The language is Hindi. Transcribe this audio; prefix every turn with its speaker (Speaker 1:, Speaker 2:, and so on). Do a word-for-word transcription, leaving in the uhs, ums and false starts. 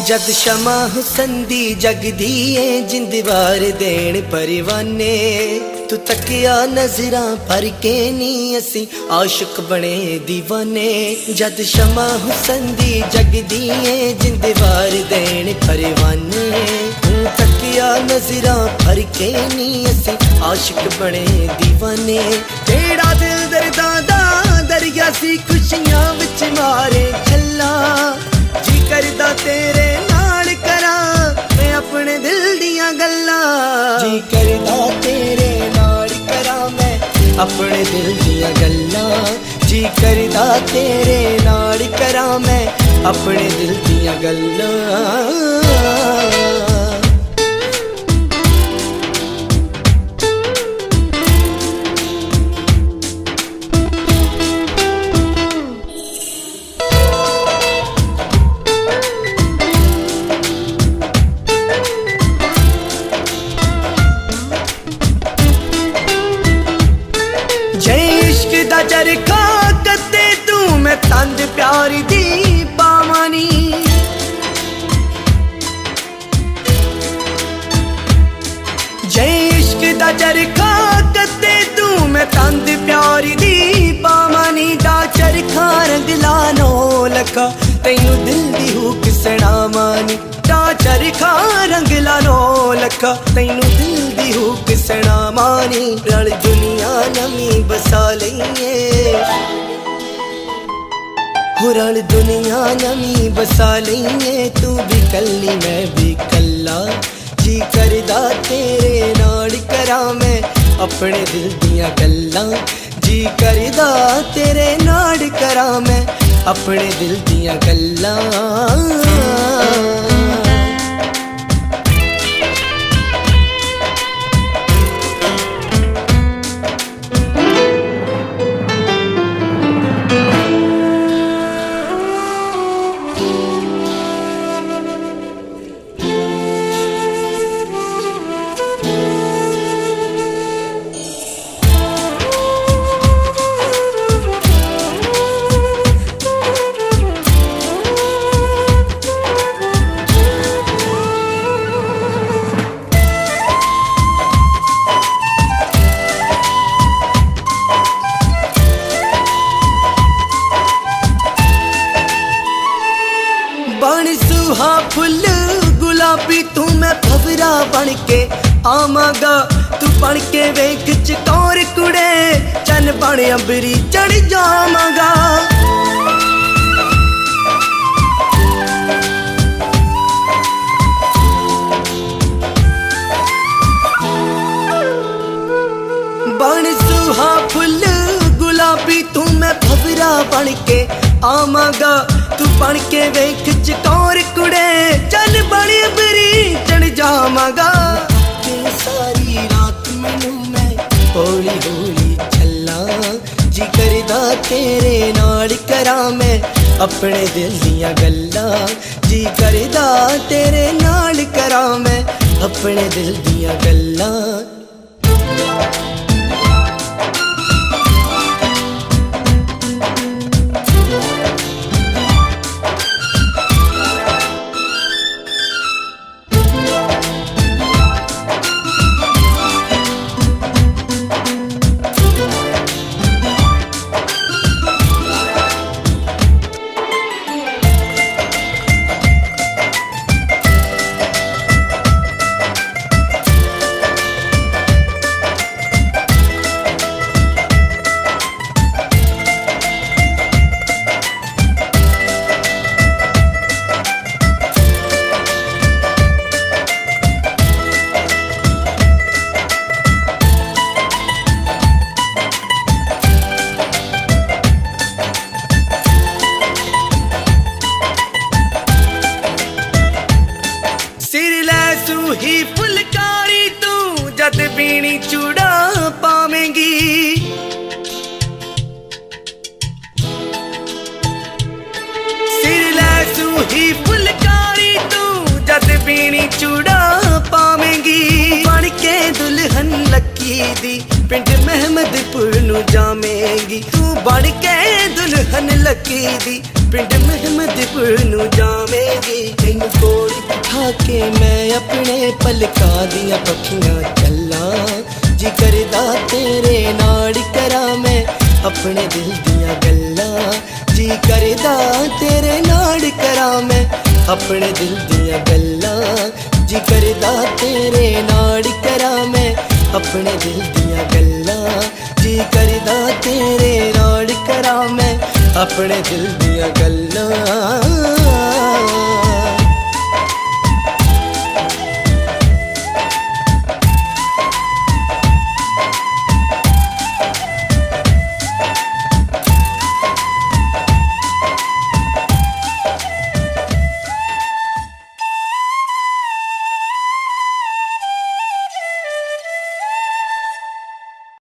Speaker 1: जद शमा हुसंदी जगदी है जिंदवार देण परवाने तू तकिया नजरा भर के नी असी आशिक बने दीवाने। जद शमा हुसंदी जगदी है जिंदवार देण परवाने तू तकिया नजरा भर के नी असी आशिक बने दीवाने। तेरा दिल दर्दा दा दरिया सी खुशियां विच मारे छल्ला जी करदा तेरे नाल करा मैं अपने दिल दियां गल्लां। जी करदा तेरे नाल करा मैं अपने दिल दियां गल्लां। जी करदा तेरे नाल करा मैं अपने दिल दियां गल्लां। चरखा कदे तू मैं तंद प्यारी दी पावानी। जय इश्क दा चरखा कदे तू मैं तंद प्यारी दी पावानी। दा चरखा रंगला नो लखा तैनू दिल दी हुक सणावानी। दा चरखा रंगला नो लखा तैनू दिल दी हुक सणावानी। रल दुनिया नमी बसा लईए हो रल दुनिया नमी बसा लईए तू भी कल्ली मैं भी कल्ला। जी करदा तेरे नाल करा मैं अपने दिल दियां गल्लां। जी करदा तेरे नाल करा मैं अपने दिल दियां गल्लां। बन सुहा फुल गुलाबी तू मैं भवरा बन के आवांगा। तू बन के वेख चकोर कुड़े चन बन अंबरी चढ़ जावांगा। बन सुहा फुल गुलाबी तू मैं भवरा बन के आवांगा। तू बन के वेख चकोर कुड़े चल बड़ी अंबरी चढ़ जावांगा। सारी रात मैनू मैं हौली हौली चला। जी करदा तेरे नाल करा मैं अपने दिल दियां गल्लां। जी करदा तेरे नाल करा मैं अपने दिल दियां गल्लां। ही फुलकारी तू जद बीनी चूड़ा पावेंगी। सिर लैसू ही फुलकारी तू जद बीनी चूड़ा पावेंगी। बन के दुल्हन लक्की दी पिंड महमदपुर नू जावेंगी तू बन के दुल्हन लक्की दी पिंड महमदपुर नू जावेंगी तेनू कोल बिठा के मैं अपने पलकां दियां पखियां चला जी करदा तेरे नाल करा मैं अपने दिल दियां गल्लां जी करदा तेरे नाल करा मैं अपने दिल दियां गल्लां जी करदा तेरे नाल करा मैं अपने दिल दियां गल्लां जी करदा तेरे नाल करा मैं अपने दिल दियां गल्लां।